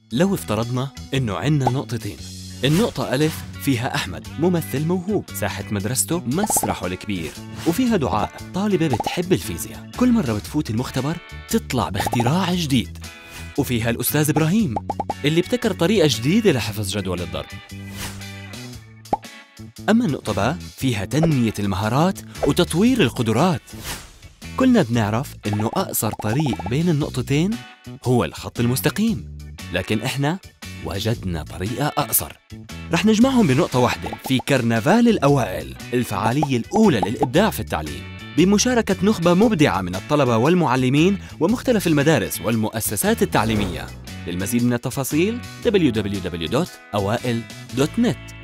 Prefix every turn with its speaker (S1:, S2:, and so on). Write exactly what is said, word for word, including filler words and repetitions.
S1: لو افترضنا إنه عنا نقطتين، النقطة ألف فيها أحمد ممثل موهوب ساحة مدرسته مسرحه الكبير، وفيها دعاء طالبة بتحب الفيزياء، كل مرة بتفوت المختبر تطلع باختراع جديد. وفيها الأستاذ إبراهيم اللي ابتكر طريقة جديدة لحفظ جدول الضرب. أما النقطة ب فيها تنمية المهارات وتطوير القدرات. كلنا بنعرف إنه أقصر طريق بين النقطتين هو الخط المستقيم، لكن إحنا وجدنا طريقة أقصر. رح نجمعهم بنقطة واحدة في كرنفال الأوائل، الفعالية الأولى للإبداع في التعليم، بمشاركة نخبة مبدعة من الطلبة والمعلمين ومختلف المدارس والمؤسسات التعليمية. للمزيد من التفاصيل دبليو دبليو دبليو دوت أوائل دوت نت.